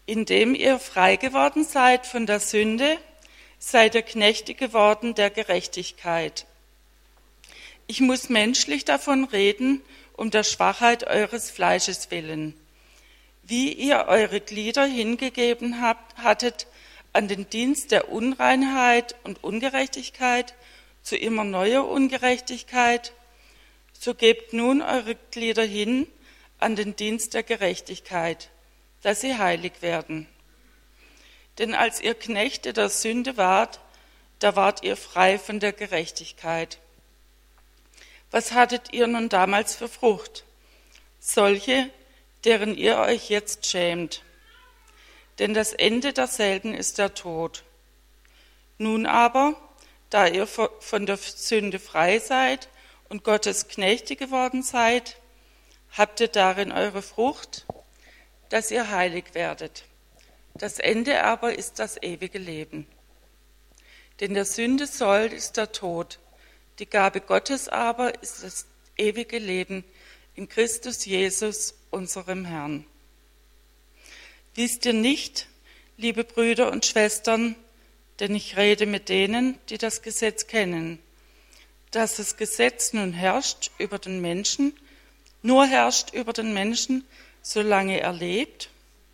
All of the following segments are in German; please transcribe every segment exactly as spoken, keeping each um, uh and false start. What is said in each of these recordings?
Indem ihr frei geworden seid von der Sünde, seid ihr Knechte geworden der Gerechtigkeit. Ich muss menschlich davon reden, um der Schwachheit eures Fleisches willen. Wie ihr eure Glieder hingegeben habt, hattet an den Dienst der Unreinheit und Ungerechtigkeit, zu immer neuer Ungerechtigkeit, so gebt nun eure Glieder hin an den Dienst der Gerechtigkeit, dass sie heilig werden. Denn als ihr Knechte der Sünde wart, da wart ihr frei von der Gerechtigkeit. Was hattet ihr nun damals für Frucht? Solche, deren ihr euch jetzt schämt. Denn das Ende derselben ist der Tod. Nun aber, da ihr von der Sünde frei seid und Gottes Knechte geworden seid, habt ihr darin eure Frucht, dass ihr heilig werdet. Das Ende aber ist das ewige Leben. Denn der Sünde Sold ist der Tod, die Gabe Gottes aber ist das ewige Leben in Christus Jesus, unserem Herrn. Wisst ihr nicht, liebe Brüder und Schwestern, denn ich rede mit denen, die das Gesetz kennen, dass das Gesetz nun herrscht über den Menschen, nur herrscht über den Menschen, solange er lebt?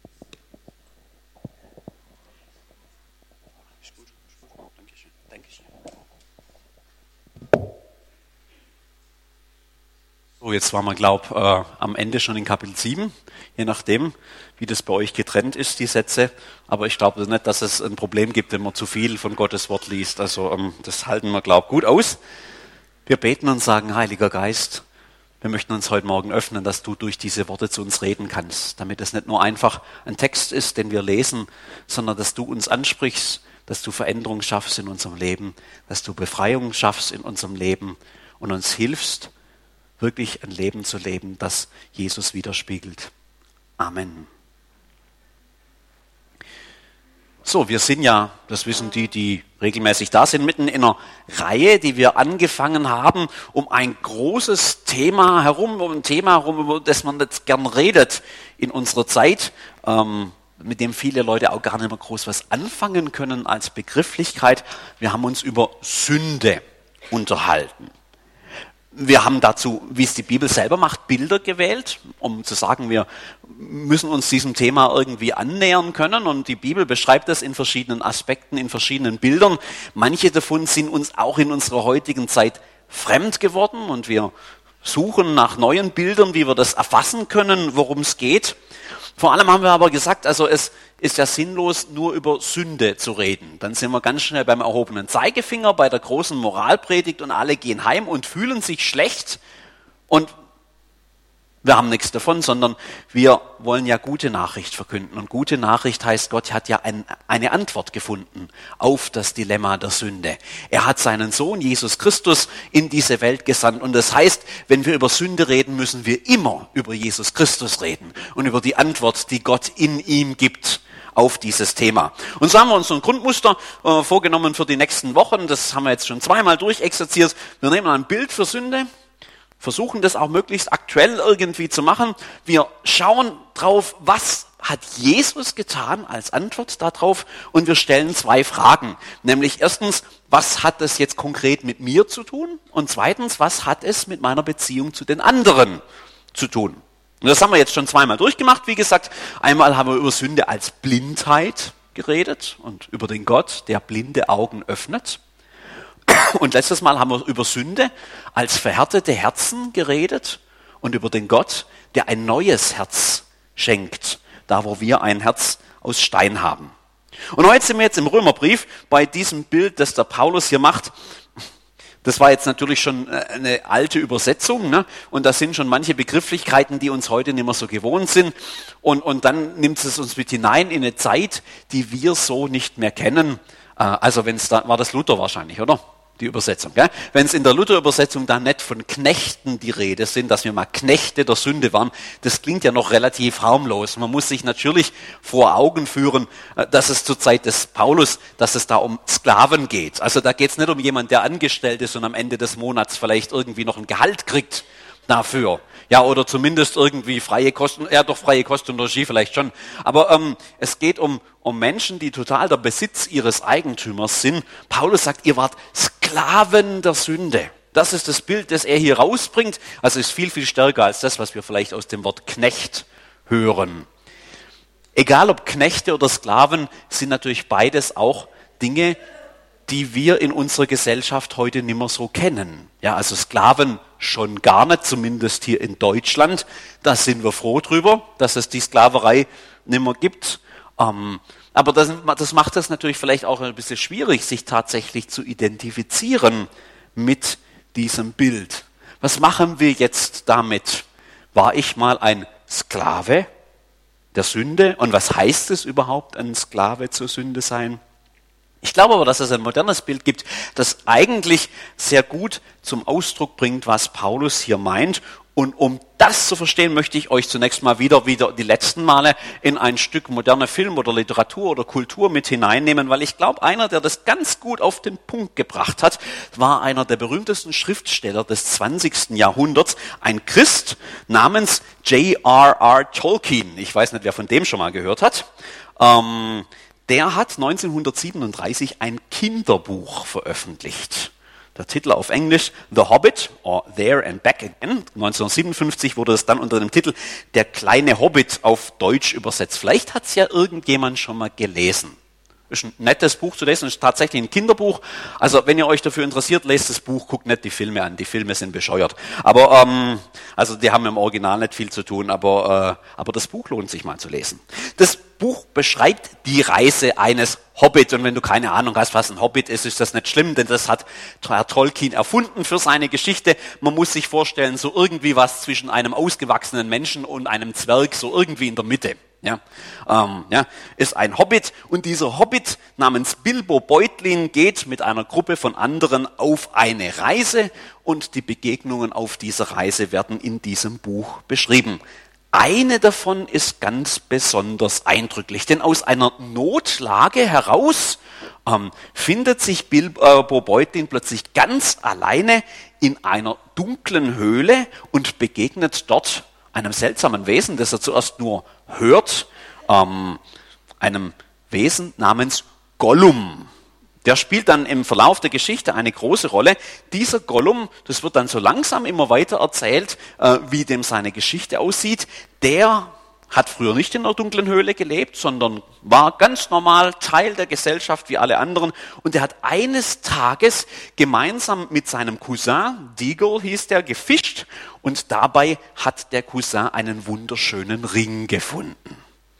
So, jetzt waren wir, glaube ich, äh, am Ende schon in Kapitel sieben, je nachdem, wie das bei euch getrennt ist, die Sätze. Aber ich glaube nicht, dass es ein Problem gibt, wenn man zu viel von Gottes Wort liest. Also ähm, das halten wir, glaube ich, gut aus. Wir beten und sagen, Heiliger Geist, wir möchten uns heute Morgen öffnen, dass du durch diese Worte zu uns reden kannst, damit es nicht nur einfach ein Text ist, den wir lesen, sondern dass du uns ansprichst, dass du Veränderung schaffst in unserem Leben, dass du Befreiung schaffst in unserem Leben und uns hilfst, wirklich ein Leben zu leben, das Jesus widerspiegelt. Amen. So, wir sind ja, das wissen die, die regelmäßig da sind, mitten in einer Reihe, die wir angefangen haben, um ein großes Thema herum, um ein Thema herum, über das man jetzt gern redet in unserer Zeit, ähm, mit dem viele Leute auch gar nicht mehr groß was anfangen können als Begrifflichkeit. Wir haben uns über Sünde unterhalten. Wir haben dazu, wie es die Bibel selber macht, Bilder gewählt, um zu sagen, wir müssen uns diesem Thema irgendwie annähern können. Und die Bibel beschreibt das in verschiedenen Aspekten, in verschiedenen Bildern. Manche davon sind uns auch in unserer heutigen Zeit fremd geworden und wir suchen nach neuen Bildern, wie wir das erfassen können, worum es geht. Vor allem haben wir aber gesagt, also es ist ja sinnlos, nur über Sünde zu reden. Dann sind wir ganz schnell beim erhobenen Zeigefinger, bei der großen Moralpredigt und alle gehen heim und fühlen sich schlecht und wir haben nichts davon, sondern wir wollen ja gute Nachricht verkünden. Und gute Nachricht heißt, Gott hat ja ein, eine Antwort gefunden auf das Dilemma der Sünde. Er hat seinen Sohn Jesus Christus in diese Welt gesandt. Und das heißt, wenn wir über Sünde reden, müssen wir immer über Jesus Christus reden und über die Antwort, die Gott in ihm gibt auf dieses Thema. Und so haben wir uns so ein Grundmuster äh, vorgenommen für die nächsten Wochen. Das haben wir jetzt schon zweimal durchexerziert. Wir nehmen ein Bild für Sünde, versuchen das auch möglichst aktuell irgendwie zu machen. Wir schauen drauf, was hat Jesus getan als Antwort darauf und wir stellen zwei Fragen. Nämlich erstens, was hat das jetzt konkret mit mir zu tun? Und zweitens, was hat es mit meiner Beziehung zu den anderen zu tun? Und das haben wir jetzt schon zweimal durchgemacht. Wie gesagt, einmal haben wir über Sünde als Blindheit geredet und über den Gott, der blinde Augen öffnet. Und letztes Mal haben wir über Sünde als verhärtete Herzen geredet und über den Gott, der ein neues Herz schenkt, da wo wir ein Herz aus Stein haben. Und heute sind wir jetzt im Römerbrief bei diesem Bild, das der Paulus hier macht. Das war jetzt natürlich schon eine alte Übersetzung, ne? Und da sind schon manche Begrifflichkeiten, die uns heute nicht mehr so gewohnt sind. Und, und dann nimmt es uns mit hinein in eine Zeit, die wir so nicht mehr kennen. Also wenn es da, war das Luther wahrscheinlich, oder? Die Übersetzung. Gell? Wenn es in der Luther-Übersetzung da nicht von Knechten die Rede sind, dass wir mal Knechte der Sünde waren, das klingt ja noch relativ harmlos. Man muss sich natürlich vor Augen führen, dass es zur Zeit des Paulus, dass es da um Sklaven geht. Also da geht es nicht um jemanden, der angestellt ist und am Ende des Monats vielleicht irgendwie noch ein Gehalt kriegt, dafür. Ja, oder zumindest irgendwie freie Kosten, ja doch freie Kost und Regie vielleicht schon. Aber ähm, es geht um, um Menschen, die total der Besitz ihres Eigentümers sind. Paulus sagt, ihr wart Sklaven der Sünde. Das ist das Bild, das er hier rausbringt. Also ist viel, viel stärker als das, was wir vielleicht aus dem Wort Knecht hören. Egal ob Knechte oder Sklaven, sind natürlich beides auch Dinge, die wir in unserer Gesellschaft heute nicht mehr so kennen. Ja, also Sklaven schon gar nicht, zumindest hier in Deutschland. Da sind wir froh drüber, dass es die Sklaverei nicht mehr gibt. Ähm, aber das, das macht es natürlich vielleicht auch ein bisschen schwierig, sich tatsächlich zu identifizieren mit diesem Bild. Was machen wir jetzt damit? War ich mal ein Sklave der Sünde? Und was heißt es überhaupt, ein Sklave zur Sünde sein? Ich glaube aber, dass es ein modernes Bild gibt, das eigentlich sehr gut zum Ausdruck bringt, was Paulus hier meint. Und um das zu verstehen, möchte ich euch zunächst mal wieder, wieder die letzten Male in ein Stück moderne Film oder Literatur oder Kultur mit hineinnehmen, weil ich glaube, einer, der das ganz gut auf den Punkt gebracht hat, war einer der berühmtesten Schriftsteller des zwanzigsten Jahrhunderts, ein Christ namens J R R Tolkien. Ich weiß nicht, wer von dem schon mal gehört hat. Ähm, Der hat neunzehnhundertsiebenunddreißig ein Kinderbuch veröffentlicht. Der Titel auf Englisch The Hobbit or There and Back Again. neunzehnhundertsiebenundfünfzig wurde es dann unter dem Titel Der kleine Hobbit auf Deutsch übersetzt. Vielleicht hat es ja irgendjemand schon mal gelesen. Ist ein nettes Buch zu lesen, ist tatsächlich ein Kinderbuch. Also wenn ihr euch dafür interessiert, lest das Buch, guckt nicht die Filme an. Die Filme sind bescheuert. Aber ähm, also die haben im Original nicht viel zu tun, aber, äh, aber das Buch lohnt sich mal zu lesen. Das Buch beschreibt die Reise eines Hobbit. Und wenn du keine Ahnung hast, was ein Hobbit ist, ist das nicht schlimm, denn das hat Herr Tolkien erfunden für seine Geschichte. Man muss sich vorstellen, so irgendwie was zwischen einem ausgewachsenen Menschen und einem Zwerg, so irgendwie in der Mitte. Ja, ähm, ja, ist ein Hobbit und dieser Hobbit namens Bilbo Beutlin geht mit einer Gruppe von anderen auf eine Reise und die Begegnungen auf dieser Reise werden in diesem Buch beschrieben. Eine davon ist ganz besonders eindrücklich, denn aus einer Notlage heraus ähm, findet sich Bilbo Beutlin plötzlich ganz alleine in einer dunklen Höhle und begegnet dort einem seltsamen Wesen, das er zuerst nur hört, ähm, einem Wesen namens Gollum. Der spielt dann im Verlauf der Geschichte eine große Rolle. Dieser Gollum, das wird dann so langsam immer weiter erzählt, äh, wie dem seine Geschichte aussieht, der hat früher nicht in der dunklen Höhle gelebt, sondern war ganz normal Teil der Gesellschaft wie alle anderen. Und er hat eines Tages gemeinsam mit seinem Cousin, Deagle hieß der, gefischt. Und dabei hat der Cousin einen wunderschönen Ring gefunden.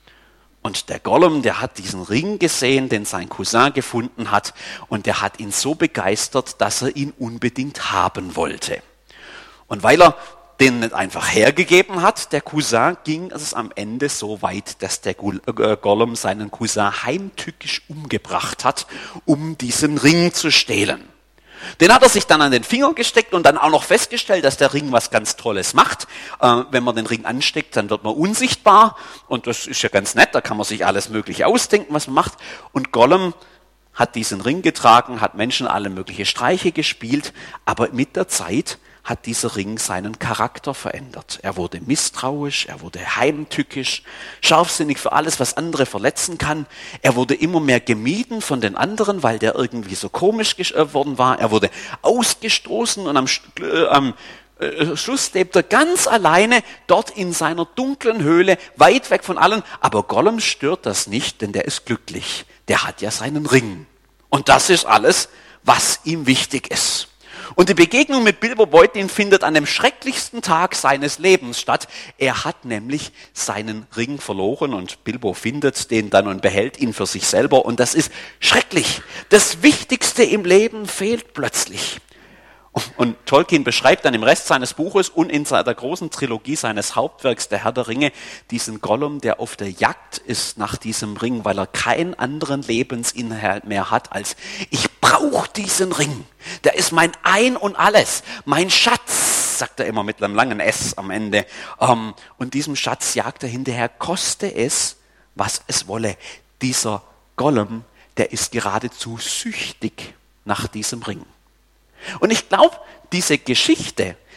Und der Gollum, der hat diesen Ring gesehen, den sein Cousin gefunden hat. Und der hat ihn so begeistert, dass er ihn unbedingt haben wollte. Und weil er den nicht einfach hergegeben hat, der Cousin, ging es am Ende so weit, dass der Gollum seinen Cousin heimtückisch umgebracht hat, um diesen Ring zu stehlen. Den hat er sich dann an den Finger gesteckt und dann auch noch festgestellt, dass der Ring was ganz Tolles macht. Äh, wenn man den Ring ansteckt, dann wird man unsichtbar und das ist ja ganz nett, da kann man sich alles Mögliche ausdenken, was man macht. Und Gollum hat diesen Ring getragen, hat Menschen alle mögliche Streiche gespielt, aber mit der Zeit hat dieser Ring seinen Charakter verändert. Er wurde misstrauisch, er wurde heimtückisch, scharfsinnig für alles, was andere verletzen kann. Er wurde immer mehr gemieden von den anderen, weil der irgendwie so komisch geworden war. Er wurde ausgestoßen und am, äh, am äh, Schluss lebt er ganz alleine dort in seiner dunklen Höhle, weit weg von allen. Aber Gollum stört das nicht, denn der ist glücklich. Der hat ja seinen Ring. Und das ist alles, was ihm wichtig ist. Und die Begegnung mit Bilbo Beutlin findet an dem schrecklichsten Tag seines Lebens statt. Er hat nämlich seinen Ring verloren und Bilbo findet den dann und behält ihn für sich selber. Und das ist schrecklich. Das Wichtigste im Leben fehlt plötzlich. Und Tolkien beschreibt dann im Rest seines Buches und in der großen Trilogie seines Hauptwerks, der Herr der Ringe, diesen Gollum, der auf der Jagd ist nach diesem Ring, weil er keinen anderen Lebensinhalt mehr hat als ich brauche diesen Ring. Der ist mein Ein und Alles, mein Schatz, sagt er immer mit einem langen S am Ende. Und diesem Schatz jagt er hinterher, koste es, was es wolle. Dieser Gollum, der ist geradezu süchtig nach diesem Ring. Und ich glaube, diese Geschichte,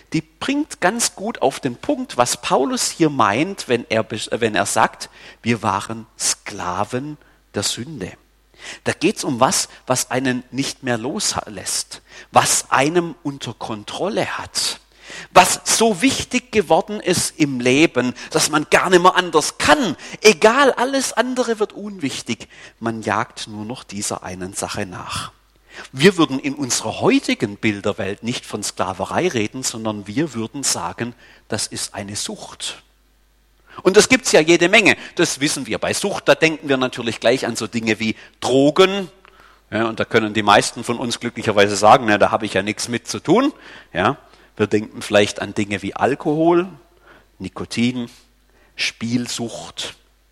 die bringt ganz gut auf den Punkt, was Paulus hier meint, wenn er, wenn er sagt, wir waren Sklaven der Sünde. Da geht es um was, was einen nicht mehr loslässt, was einem unter Kontrolle hat, was so wichtig geworden ist im Leben, dass man gar nicht mehr anders kann. Egal, alles andere wird unwichtig. Man jagt nur noch dieser einen Sache nach. Wir würden in unserer heutigen Bilderwelt nicht von Sklaverei reden, sondern wir würden sagen, das ist eine Sucht. Und das gibt's ja jede Menge. Das wissen wir. Bei Sucht, da denken wir natürlich gleich an so Dinge wie Drogen. Ja, und da können die meisten von uns glücklicherweise sagen, na, da habe ich ja nichts mit zu tun. Ja, wir denken vielleicht an Dinge wie Alkohol, Nikotin, Spielsucht,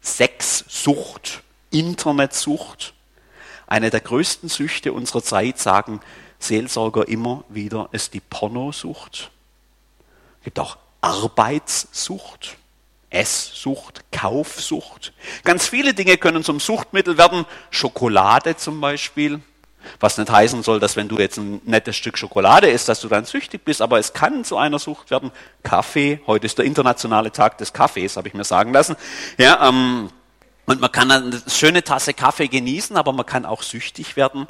Sexsucht, Internetsucht. Eine der größten Süchte unserer Zeit, sagen Seelsorger immer wieder, ist die Pornosucht. Es gibt auch Arbeitssucht, Esssucht, Kaufsucht. Ganz viele Dinge können zum Suchtmittel werden. Schokolade zum Beispiel. Was nicht heißen soll, dass wenn du jetzt ein nettes Stück Schokolade isst, dass du dann süchtig bist, aber es kann zu einer Sucht werden. Kaffee, heute ist der internationale Tag des Kaffees, habe ich mir sagen lassen. Ja, ähm, und man kann eine schöne Tasse Kaffee genießen, aber man kann auch süchtig werden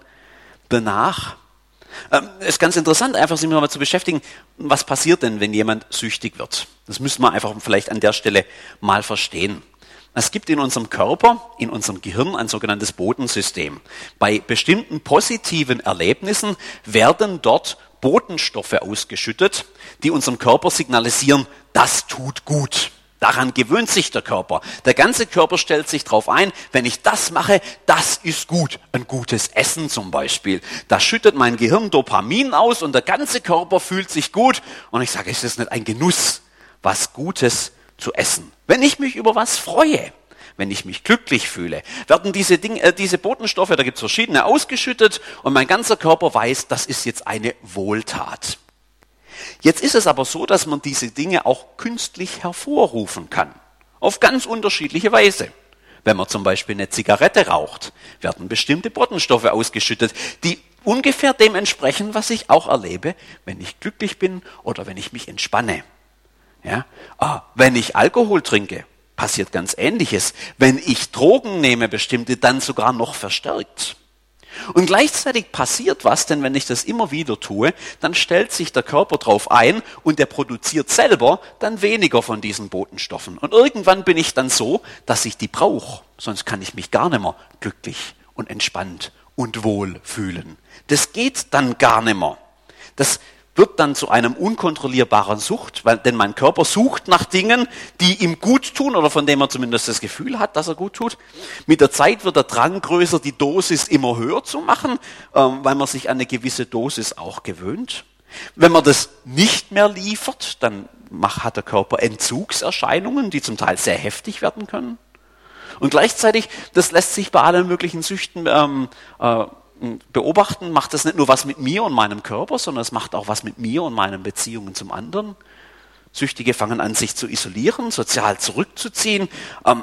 danach. Ähm, ist ganz interessant, einfach sich mal zu beschäftigen, was passiert denn, wenn jemand süchtig wird? Das müssen wir einfach vielleicht an der Stelle mal verstehen. Es gibt in unserem Körper, in unserem Gehirn ein sogenanntes Bodensystem. Bei bestimmten positiven Erlebnissen werden dort Botenstoffe ausgeschüttet, die unserem Körper signalisieren, das tut gut. Daran gewöhnt sich der Körper. Der ganze Körper stellt sich darauf ein, wenn ich das mache, das ist gut. Ein gutes Essen zum Beispiel. Da schüttet mein Gehirn Dopamin aus und der ganze Körper fühlt sich gut. Und ich sage, ist das nicht ein Genuss, was Gutes zu essen? Wenn ich mich über was freue, wenn ich mich glücklich fühle, werden diese, Dinge, äh, diese Botenstoffe, da gibt es verschiedene, ausgeschüttet und mein ganzer Körper weiß, das ist jetzt eine Wohltat. Jetzt ist es aber so, dass man diese Dinge auch künstlich hervorrufen kann. Auf ganz unterschiedliche Weise. Wenn man zum Beispiel eine Zigarette raucht, werden bestimmte Botenstoffe ausgeschüttet, die ungefähr dem entsprechen, was ich auch erlebe, wenn ich glücklich bin oder wenn ich mich entspanne. Ja? Ah, wenn ich Alkohol trinke, passiert ganz Ähnliches. Wenn ich Drogen nehme, bestimmte, dann sogar noch verstärkt. Und gleichzeitig passiert was, denn wenn ich das immer wieder tue, dann stellt sich der Körper drauf ein und der produziert selber dann weniger von diesen Botenstoffen. Und irgendwann bin ich dann so, dass ich die brauche, sonst kann ich mich gar nicht mehr glücklich und entspannt und wohl fühlen. Das geht dann gar nicht mehr. Das wird dann zu einem unkontrollierbaren Sucht, weil, denn mein Körper sucht nach Dingen, die ihm gut tun oder von denen er zumindest das Gefühl hat, dass er gut tut. Mit der Zeit wird der Drang größer, die Dosis immer höher zu machen, ähm, weil man sich an eine gewisse Dosis auch gewöhnt. Wenn man das nicht mehr liefert, dann macht, hat der Körper Entzugserscheinungen, die zum Teil sehr heftig werden können. Und gleichzeitig, das lässt sich bei allen möglichen Süchten ähm, äh, beobachten, macht das nicht nur was mit mir und meinem Körper, sondern es macht auch was mit mir und meinen Beziehungen zum anderen. Süchtige fangen an, sich zu isolieren, sozial zurückzuziehen. Ähm,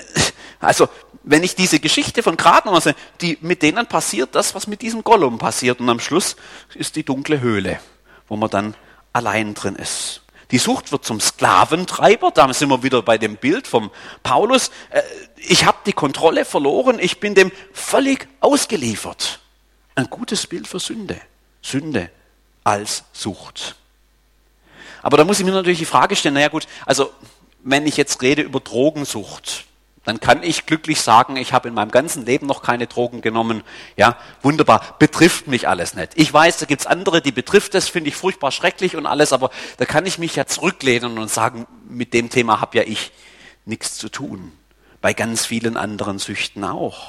also, wenn ich diese Geschichte von gerade noch sehe, die, mit denen passiert das, was mit diesem Gollum passiert. Und am Schluss ist die dunkle Höhle, wo man dann allein drin ist. Die Sucht wird zum Sklaventreiber, da sind wir wieder bei dem Bild vom Paulus. Ich habe die Kontrolle verloren, ich bin dem völlig ausgeliefert. Ein gutes Bild für Sünde. Sünde als Sucht. Aber da muss ich mir natürlich die Frage stellen, naja gut, also wenn ich jetzt rede über Drogensucht, dann kann ich glücklich sagen, ich habe in meinem ganzen Leben noch keine Drogen genommen. Ja, wunderbar, betrifft mich alles nicht. Ich weiß, da gibt's andere, die betrifft es, finde ich furchtbar schrecklich und alles, aber da kann ich mich ja zurücklehnen und sagen, mit dem Thema habe ja ich nichts zu tun. Bei ganz vielen anderen Süchten auch.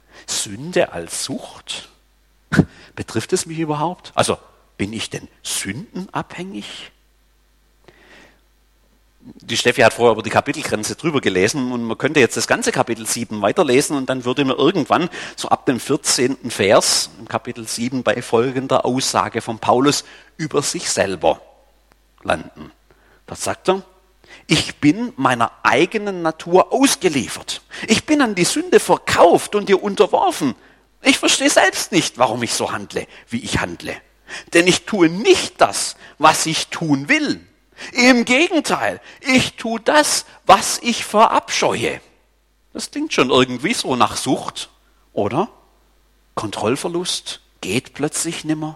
Sünde als Sucht? Betrifft es mich überhaupt? Also, bin ich denn sündenabhängig? Die Steffi hat vorher über die Kapitelgrenze drüber gelesen und man könnte jetzt das ganze Kapitel sieben weiterlesen und dann würde man irgendwann so ab dem vierzehnten Vers im Kapitel sieben bei folgender Aussage von Paulus über sich selber landen. Da sagt er, ich bin meiner eigenen Natur ausgeliefert. Ich bin an die Sünde verkauft und ihr unterworfen. Ich verstehe selbst nicht, warum ich so handle, wie ich handle. Denn ich tue nicht das, was ich tun will. Im Gegenteil, ich tue das, was ich verabscheue. Das klingt schon irgendwie so nach Sucht, oder? Kontrollverlust geht plötzlich nimmer.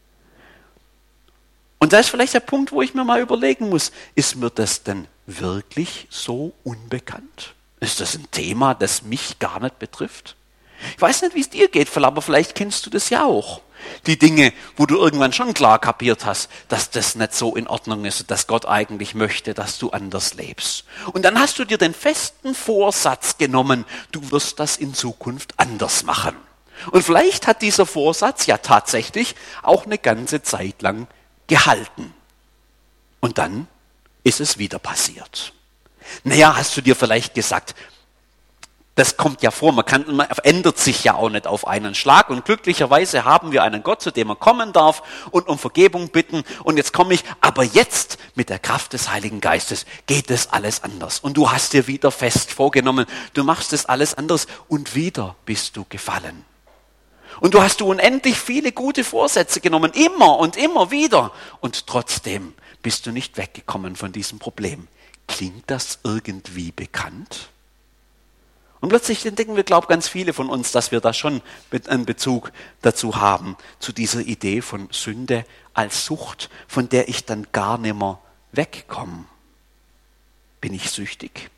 Und da ist vielleicht der Punkt, wo ich mir mal überlegen muss, ist mir das denn wirklich so unbekannt? Ist das ein Thema, das mich gar nicht betrifft? Ich weiß nicht, wie es dir geht, aber vielleicht kennst du das ja auch. Die Dinge, wo du irgendwann schon klar kapiert hast, dass das nicht so in Ordnung ist, dass Gott eigentlich möchte, dass du anders lebst. Und dann hast du dir den festen Vorsatz genommen, du wirst das in Zukunft anders machen. Und vielleicht hat dieser Vorsatz ja tatsächlich auch eine ganze Zeit lang gehalten. Und dann ist es wieder passiert. Naja, hast du dir vielleicht gesagt, das kommt ja vor, man, kann, man ändert sich ja auch nicht auf einen Schlag und glücklicherweise haben wir einen Gott, zu dem man kommen darf und um Vergebung bitten und jetzt komme ich, aber jetzt mit der Kraft des Heiligen Geistes geht es alles anders und du hast dir wieder fest vorgenommen, du machst es alles anders und wieder bist du gefallen. Und du hast du unendlich viele gute Vorsätze genommen, immer und immer wieder und trotzdem bist du nicht weggekommen von diesem Problem. Klingt das irgendwie bekannt? Und plötzlich entdecken wir, glaube ich, ganz viele von uns, dass wir da schon einen Bezug dazu haben, zu dieser Idee von Sünde als Sucht, von der ich dann gar nicht mehr wegkomme. Bin ich süchtig?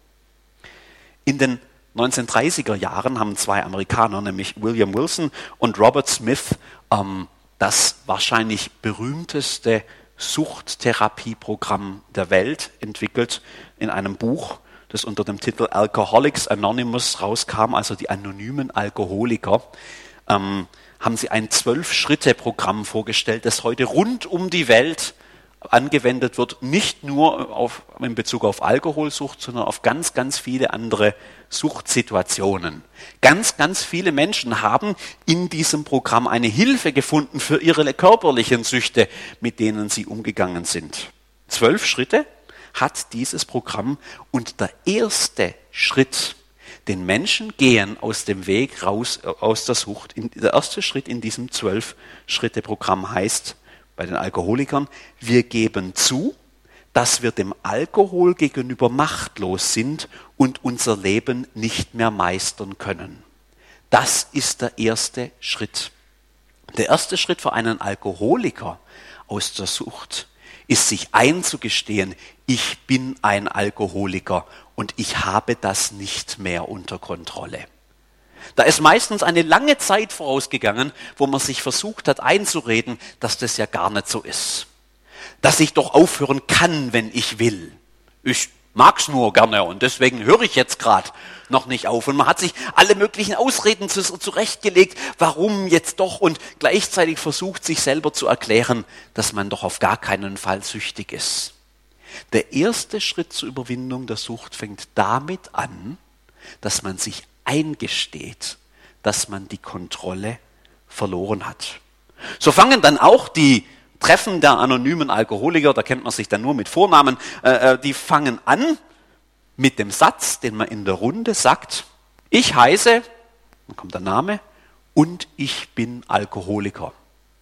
In den neunzehnhundertdreißiger Jahren haben zwei Amerikaner, nämlich William Wilson und Robert Smith, ähm, das wahrscheinlich berühmteste Suchttherapieprogramm der Welt entwickelt in einem Buch, das unter dem Titel Alcoholics Anonymous rauskam, also die anonymen Alkoholiker, ähm, haben sie ein Zwölf-Schritte-Programm vorgestellt, das heute rund um die Welt angewendet wird, nicht nur auf, in Bezug auf Alkoholsucht, sondern auf ganz, ganz viele andere Suchtsituationen. Ganz, ganz viele Menschen haben in diesem Programm eine Hilfe gefunden für ihre körperlichen Süchte, mit denen sie umgegangen sind. Zwölf Schritte hat dieses Programm und der erste Schritt, den Menschen gehen aus dem Weg raus aus der Sucht, der erste Schritt in diesem Zwölf-Schritte-Programm heißt bei den Alkoholikern, wir geben zu, dass wir dem Alkohol gegenüber machtlos sind und unser Leben nicht mehr meistern können. Das ist der erste Schritt. Der erste Schritt für einen Alkoholiker aus der Sucht ist, sich einzugestehen, ich bin ein Alkoholiker und ich habe das nicht mehr unter Kontrolle. Da ist meistens eine lange Zeit vorausgegangen, wo man sich versucht hat einzureden, dass das ja gar nicht so ist. Dass ich doch aufhören kann, wenn ich will. Ich mag's nur gerne und deswegen höre ich jetzt gerade noch nicht auf. Und man hat sich alle möglichen Ausreden zurechtgelegt, warum jetzt doch, und gleichzeitig versucht, sich selber zu erklären, dass man doch auf gar keinen Fall süchtig ist. Der erste Schritt zur Überwindung der Sucht fängt damit an, dass man sich eingesteht, dass man die Kontrolle verloren hat. So fangen dann auch die Treffen der anonymen Alkoholiker, da kennt man sich dann nur mit Vornamen, äh, die fangen an mit dem Satz, den man in der Runde sagt, ich heiße, dann kommt der Name, und ich bin Alkoholiker.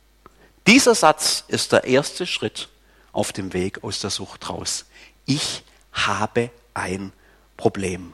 Dieser Satz ist der erste Schritt auf dem Weg aus der Sucht raus. Ich habe ein Problem.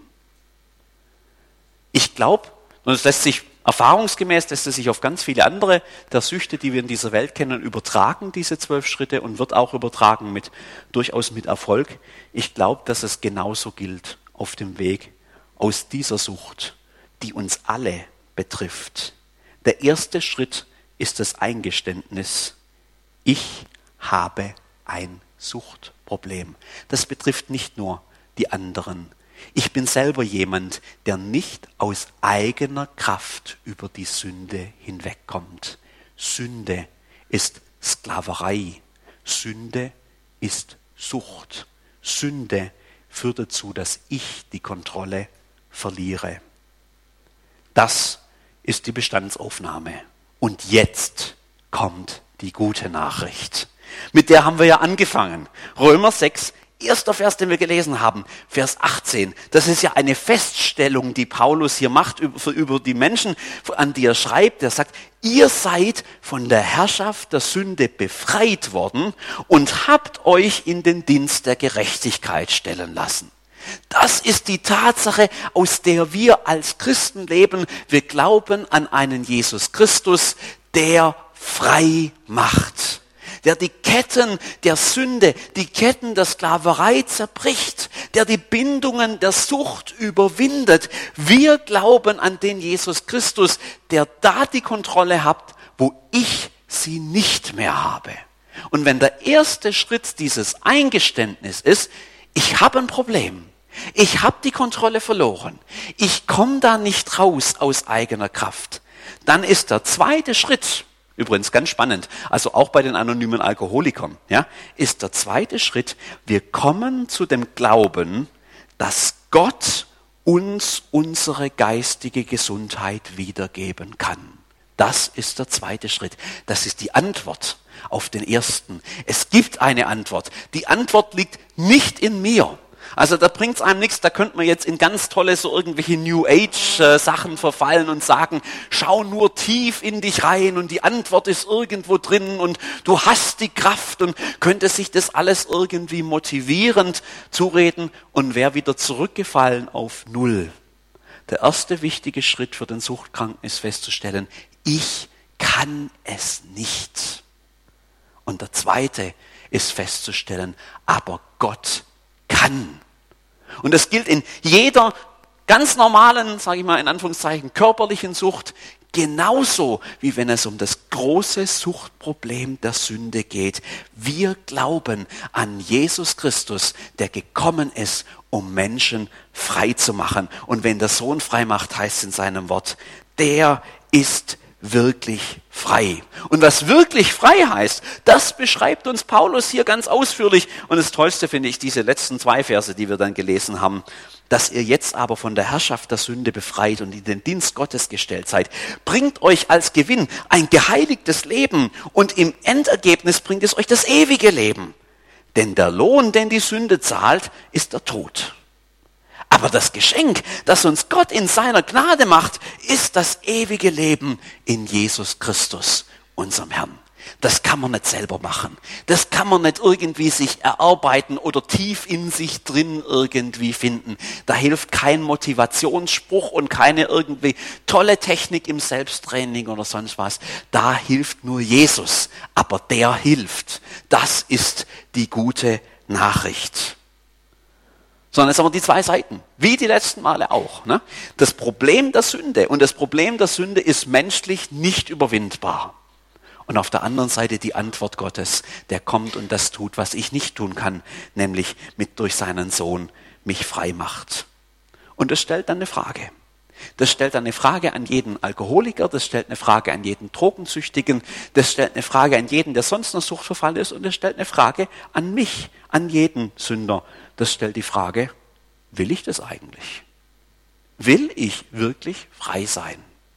Ich glaube, und es lässt sich erfahrungsgemäß, lässt es sich auf ganz viele andere der Süchte, die wir in dieser Welt kennen, übertragen, diese zwölf Schritte, und wird auch übertragen mit, durchaus mit Erfolg. Ich glaube, dass es genauso gilt auf dem Weg aus dieser Sucht, die uns alle betrifft. Der erste Schritt ist das Eingeständnis, ich habe ein Suchtproblem. Das betrifft nicht nur die anderen. Ich bin selber jemand, der nicht aus eigener Kraft über die Sünde hinwegkommt. Sünde ist Sklaverei. Sünde ist Sucht. Sünde führt dazu, dass ich die Kontrolle verliere. Das ist die Bestandsaufnahme. Und jetzt kommt die gute Nachricht. Mit der haben wir ja angefangen. Römer sechs, Erster Vers, den wir gelesen haben, Vers achtzehn, das ist ja eine Feststellung, die Paulus hier macht über, über die Menschen, an die er schreibt. Er sagt, ihr seid von der Herrschaft der Sünde befreit worden und habt euch in den Dienst der Gerechtigkeit stellen lassen. Das ist die Tatsache, aus der wir als Christen leben. Wir glauben an einen Jesus Christus, der frei macht, der die Ketten der Sünde, die Ketten der Sklaverei zerbricht, der die Bindungen der Sucht überwindet. Wir glauben an den Jesus Christus, der da die Kontrolle hat, wo ich sie nicht mehr habe. Und wenn der erste Schritt dieses Eingeständnis ist, ich habe ein Problem, ich habe die Kontrolle verloren, ich komme da nicht raus aus eigener Kraft, dann ist der zweite Schritt, übrigens ganz spannend, also auch bei den anonymen Alkoholikern, ja, ist der zweite Schritt, wir kommen zu dem Glauben, dass Gott uns unsere geistige Gesundheit wiedergeben kann. Das ist der zweite Schritt. Das ist die Antwort auf den ersten. Es gibt eine Antwort. Die Antwort liegt nicht in mir. Also da bringt es einem nichts, da könnte man jetzt in ganz tolle so irgendwelche New Age äh, Sachen verfallen und sagen, schau nur tief in dich rein und die Antwort ist irgendwo drin und du hast die Kraft und könnte sich das alles irgendwie motivierend zureden und wäre wieder zurückgefallen auf Null. Der erste wichtige Schritt für den Suchtkranken ist festzustellen, ich kann es nicht. Und der zweite ist festzustellen, aber Gott kann. Und das gilt in jeder ganz normalen, sage ich mal in Anführungszeichen, körperlichen Sucht, genauso wie wenn es um das große Suchtproblem der Sünde geht. Wir glauben an Jesus Christus, der gekommen ist, um Menschen frei zu machen. Und wenn der Sohn frei macht, heißt es in seinem Wort, der ist wirklich frei. Und was wirklich frei heißt, das beschreibt uns Paulus hier ganz ausführlich. Und das Tollste finde ich diese letzten zwei Verse, die wir dann gelesen haben, dass ihr jetzt aber von der Herrschaft der Sünde befreit und in den Dienst Gottes gestellt seid, bringt euch als Gewinn ein geheiligtes Leben und im Endergebnis bringt es euch das ewige Leben. Denn der Lohn, den die Sünde zahlt, ist der Tod. Aber das Geschenk, das uns Gott in seiner Gnade macht, ist das ewige Leben in Jesus Christus, unserem Herrn. Das kann man nicht selber machen. Das kann man nicht irgendwie sich erarbeiten oder tief in sich drin irgendwie finden. Da hilft kein Motivationsspruch und keine irgendwie tolle Technik im Selbsttraining oder sonst was. Da hilft nur Jesus. Aber der hilft. Das ist die gute Nachricht. Sondern jetzt haben wir die zwei Seiten, wie die letzten Male auch. Ne? Das Problem der Sünde. Und das Problem der Sünde ist menschlich nicht überwindbar. Und auf der anderen Seite die Antwort Gottes, der kommt und das tut, was ich nicht tun kann, nämlich mit durch seinen Sohn mich frei macht. Und das stellt dann eine Frage. Das stellt dann eine Frage an jeden Alkoholiker, das stellt eine Frage an jeden Drogensüchtigen, das stellt eine Frage an jeden, der sonst noch suchtverfallen ist, und das stellt eine Frage an mich, an jeden Sünder. Das stellt die Frage, will ich das eigentlich? Will ich wirklich frei sein?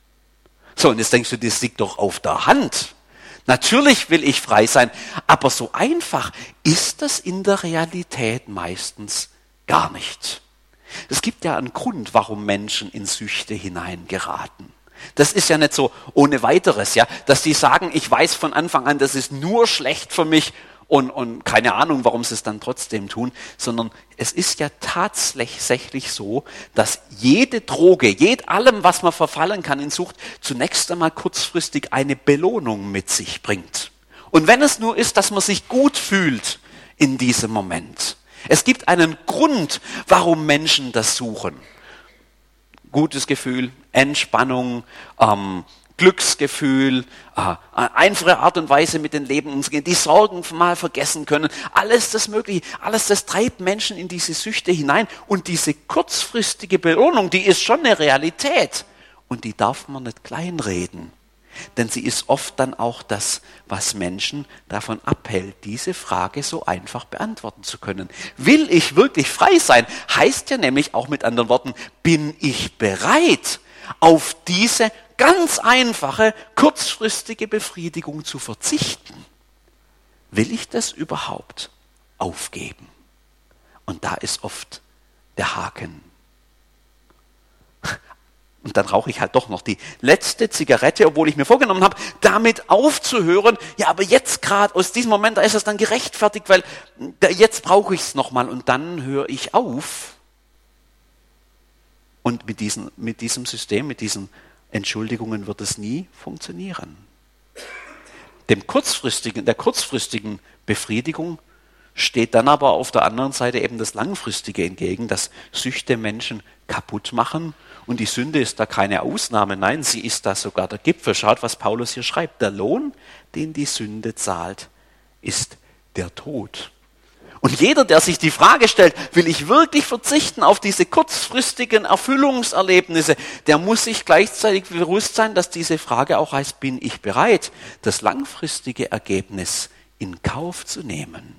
So, und jetzt denkst du, das liegt doch auf der Hand. Natürlich will ich frei sein, aber so einfach ist das in der Realität meistens gar nicht. Es gibt ja einen Grund, warum Menschen in Süchte hineingeraten. Das ist ja nicht so ohne weiteres, ja, dass die sagen, ich weiß von Anfang an, das ist nur schlecht für mich und, und keine Ahnung, warum sie es dann trotzdem tun, sondern es ist ja tatsächlich so, dass jede Droge, jed allem, was man verfallen kann in Sucht, zunächst einmal kurzfristig eine Belohnung mit sich bringt. Und wenn es nur ist, dass man sich gut fühlt in diesem Moment. Es gibt einen Grund, warum Menschen das suchen. Gutes Gefühl, Entspannung, ähm, Glücksgefühl, äh, einfache Art und Weise mit dem Leben umzugehen, die Sorgen mal vergessen können. Alles das Mögliche, alles das treibt Menschen in diese Süchte hinein. Und diese kurzfristige Belohnung, die ist schon eine Realität. Und die darf man nicht kleinreden. Denn sie ist oft dann auch das, was Menschen davon abhält, diese Frage so einfach beantworten zu können. Will ich wirklich frei sein? Heißt ja nämlich auch mit anderen Worten, bin ich bereit, auf diese ganz einfache, kurzfristige Befriedigung zu verzichten? Will ich das überhaupt aufgeben? Und da ist oft der Haken. Und dann rauche ich halt doch noch die letzte Zigarette, obwohl ich mir vorgenommen habe, damit aufzuhören. Ja, aber jetzt gerade, aus diesem Moment, da ist es dann gerechtfertigt, weil da, jetzt brauche ich es nochmal. Und dann höre ich auf. Und mit, diesen, mit diesem System, mit diesen Entschuldigungen wird es nie funktionieren. Dem kurzfristigen, der kurzfristigen Befriedigung steht dann aber auf der anderen Seite eben das Langfristige entgegen, dass Süchte Menschen kaputt machen. Und die Sünde ist da keine Ausnahme. Nein, sie ist da sogar der Gipfel. Schaut, was Paulus hier schreibt. Der Lohn, den die Sünde zahlt, ist der Tod. Und jeder, der sich die Frage stellt, will ich wirklich verzichten auf diese kurzfristigen Erfüllungserlebnisse, der muss sich gleichzeitig bewusst sein, dass diese Frage auch heißt, bin ich bereit, das langfristige Ergebnis in Kauf zu nehmen?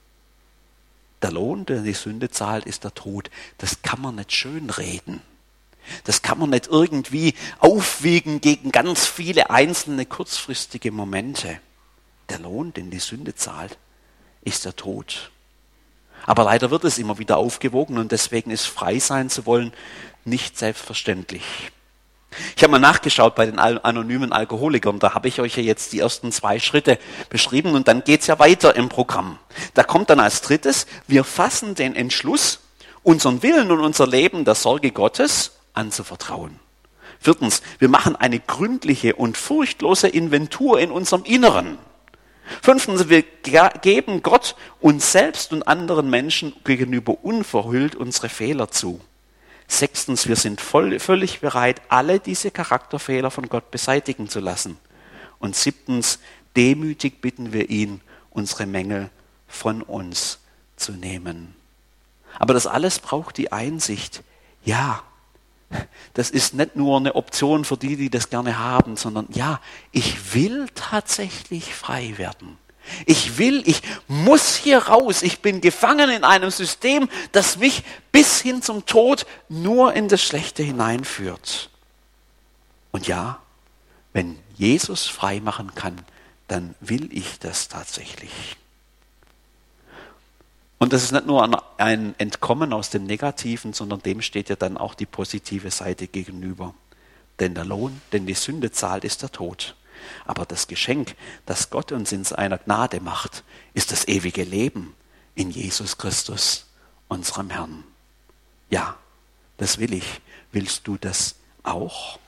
Der Lohn, den die Sünde zahlt, ist der Tod. Das kann man nicht schönreden. Das kann man nicht irgendwie aufwiegen gegen ganz viele einzelne kurzfristige Momente. Der Lohn, den die Sünde zahlt, ist der Tod. Aber leider wird es immer wieder aufgewogen und deswegen ist frei sein zu wollen nicht selbstverständlich. Ich habe mal nachgeschaut bei den anonymen Alkoholikern, da habe ich euch ja jetzt die ersten zwei Schritte beschrieben und dann geht es ja weiter im Programm. Da kommt dann als drittes, wir fassen den Entschluss, unseren Willen und unser Leben der Sorge Gottes anzuvertrauen. Viertens, wir machen eine gründliche und furchtlose Inventur in unserem Inneren. Fünftens, wir geben Gott uns selbst und anderen Menschen gegenüber unverhüllt unsere Fehler zu. Sechstens, wir sind voll, völlig bereit, alle diese Charakterfehler von Gott beseitigen zu lassen. Und siebtens, demütig bitten wir ihn, unsere Mängel von uns zu nehmen. Aber das alles braucht die Einsicht, ja, das ist nicht nur eine Option für die, die das gerne haben, sondern ja, ich will tatsächlich frei werden. Ich will, ich muss hier raus. Ich bin gefangen in einem System, das mich bis hin zum Tod nur in das Schlechte hineinführt. Und ja, wenn Jesus frei machen kann, dann will ich das tatsächlich. Und das ist nicht nur ein Entkommen aus dem Negativen, sondern dem steht ja dann auch die positive Seite gegenüber. Denn der Lohn, den die Sünde zahlt, ist der Tod. Aber das Geschenk, das Gott uns in seiner Gnade macht, ist das ewige Leben in Jesus Christus, unserem Herrn. Ja, das will ich. Willst du das auch?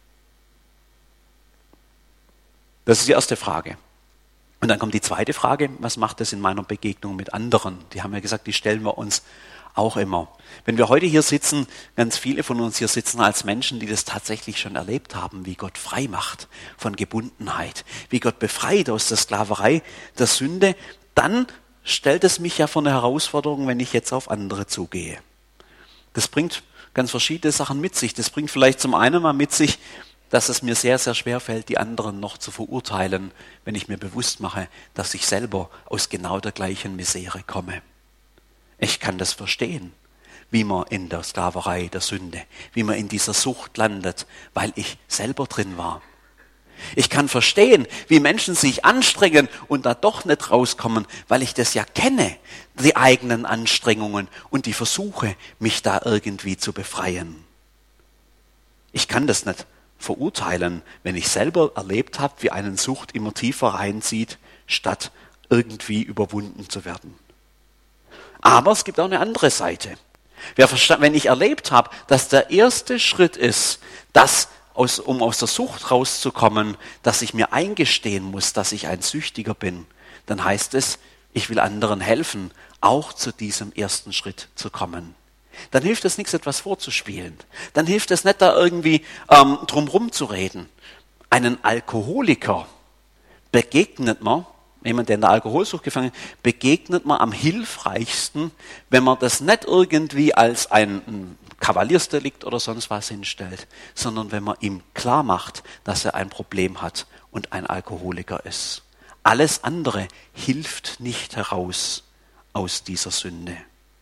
Das ist die erste Frage. Und dann kommt die zweite Frage, was macht das in meiner Begegnung mit anderen? Die haben ja gesagt, die stellen wir uns auch immer. Wenn wir heute hier sitzen, ganz viele von uns hier sitzen als Menschen, die das tatsächlich schon erlebt haben, wie Gott frei macht von Gebundenheit, wie Gott befreit aus der Sklaverei der Sünde, dann stellt es mich ja vor eine Herausforderung, wenn ich jetzt auf andere zugehe. Das bringt ganz verschiedene Sachen mit sich. Das bringt vielleicht zum einen mal mit sich, dass es mir sehr, sehr schwer fällt, die anderen noch zu verurteilen, wenn ich mir bewusst mache, dass ich selber aus genau der gleichen Misere komme. Ich kann das verstehen, wie man in der Sklaverei der Sünde, wie man in dieser Sucht landet, weil ich selber drin war. Ich kann verstehen, wie Menschen sich anstrengen und da doch nicht rauskommen, weil ich das ja kenne, die eigenen Anstrengungen und die Versuche, mich da irgendwie zu befreien. Ich kann das nicht verurteilen, wenn ich selber erlebt habe, wie einen Sucht immer tiefer reinzieht, statt irgendwie überwunden zu werden. Aber es gibt auch eine andere Seite. Wenn ich erlebt habe, dass der erste Schritt ist, dass, aus, um aus der Sucht rauszukommen, dass ich mir eingestehen muss, dass ich ein Süchtiger bin, dann heißt es, ich will anderen helfen, auch zu diesem ersten Schritt zu kommen. Dann hilft es nichts, etwas vorzuspielen. Dann hilft es nicht, da irgendwie ähm, drumherum zu reden. Einen Alkoholiker begegnet man, jemand, der in der Alkoholsucht gefangen ist, begegnet man am hilfreichsten, wenn man das nicht irgendwie als ein, ein Kavaliersdelikt oder sonst was hinstellt, sondern wenn man ihm klar macht, dass er ein Problem hat und ein Alkoholiker ist. Alles andere hilft nicht heraus aus dieser Sünde.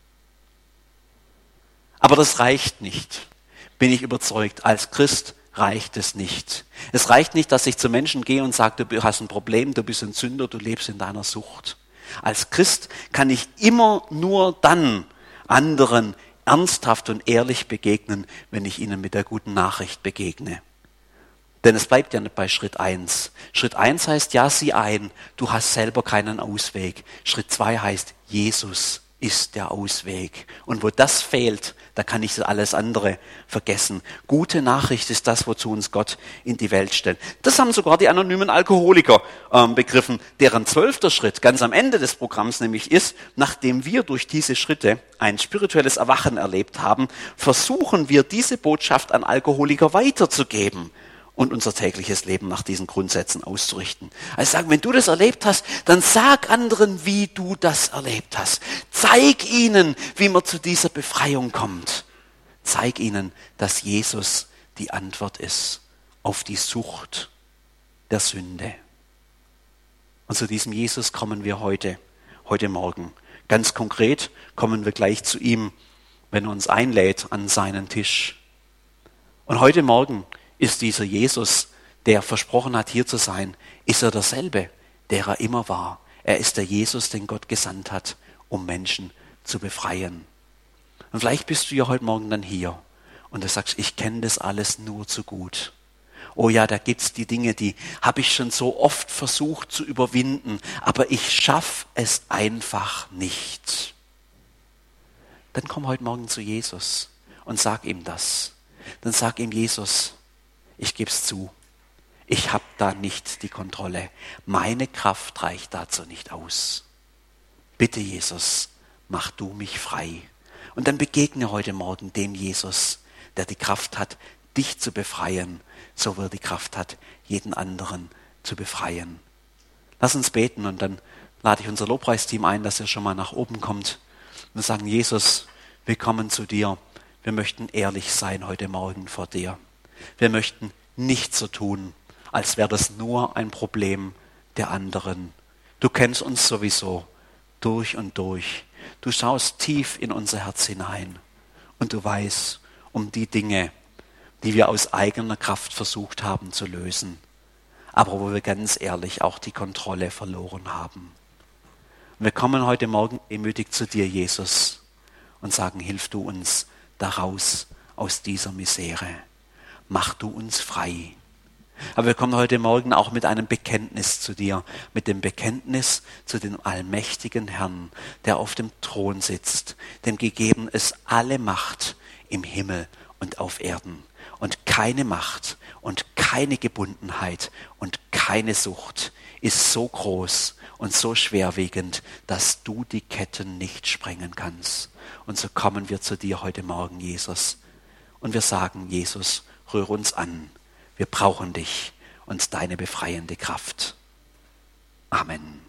Aber das reicht nicht, bin ich überzeugt. Als Christ reicht es nicht. Es reicht nicht, dass ich zu Menschen gehe und sage, du hast ein Problem, du bist ein Sünder, du lebst in deiner Sucht. Als Christ kann ich immer nur dann anderen ernsthaft und ehrlich begegnen, wenn ich ihnen mit der guten Nachricht begegne. Denn es bleibt ja nicht bei Schritt eins. Schritt eins heißt, ja, sieh ein, du hast selber keinen Ausweg. Schritt zwei heißt, Jesus ist der Ausweg. Und wo das fehlt, da kann ich alles andere vergessen. Gute Nachricht ist das, wozu uns Gott in die Welt stellt. Das haben sogar die anonymen Alkoholiker ähm, begriffen, deren zwölfter Schritt ganz am Ende des Programms nämlich ist, nachdem wir durch diese Schritte ein spirituelles Erwachen erlebt haben, versuchen wir diese Botschaft an Alkoholiker weiterzugeben und unser tägliches Leben nach diesen Grundsätzen auszurichten. Also sagen, wenn du das erlebt hast, dann sag anderen, wie du das erlebt hast. Zeig ihnen, wie man zu dieser Befreiung kommt. Zeig ihnen, dass Jesus die Antwort ist auf die Sucht der Sünde. Und zu diesem Jesus kommen wir heute, heute Morgen. Ganz konkret kommen wir gleich zu ihm, wenn er uns einlädt an seinen Tisch. Und heute Morgen ist dieser Jesus, der versprochen hat, hier zu sein, ist er derselbe, der er immer war. Er ist der Jesus, den Gott gesandt hat, um Menschen zu befreien. Und vielleicht bist du ja heute Morgen dann hier und du sagst, ich kenne das alles nur zu gut. Oh ja, da gibt's die Dinge, die habe ich schon so oft versucht zu überwinden, aber ich schaffe es einfach nicht. Dann komm heute Morgen zu Jesus und sag ihm das. Dann sag ihm, Jesus, ich gebe es zu, ich habe da nicht die Kontrolle. Meine Kraft reicht dazu nicht aus. Bitte, Jesus, mach du mich frei. Und dann begegne heute Morgen dem Jesus, der die Kraft hat, dich zu befreien, so wie er die Kraft hat, jeden anderen zu befreien. Lass uns beten und dann lade ich unser Lobpreisteam ein, dass er schon mal nach oben kommt und sagen, Jesus, wir kommen zu dir. Wir möchten ehrlich sein heute Morgen vor dir. Wir möchten nicht so tun, als wäre das nur ein Problem der anderen. Du kennst uns sowieso durch und durch. Du schaust tief in unser Herz hinein und du weißt um die Dinge, die wir aus eigener Kraft versucht haben zu lösen, aber wo wir ganz ehrlich auch die Kontrolle verloren haben. Und wir kommen heute Morgen demütig zu dir, Jesus, und sagen, hilf du uns daraus, aus dieser Misere. Mach du uns frei. Aber wir kommen heute Morgen auch mit einem Bekenntnis zu dir, mit dem Bekenntnis zu dem allmächtigen Herrn, der auf dem Thron sitzt, dem gegeben ist alle Macht im Himmel und auf Erden. Und keine Macht und keine Gebundenheit und keine Sucht ist so groß und so schwerwiegend, dass du die Ketten nicht sprengen kannst. Und so kommen wir zu dir heute Morgen, Jesus. Und wir sagen, Jesus, rühr uns an. Wir brauchen dich und deine befreiende Kraft. Amen.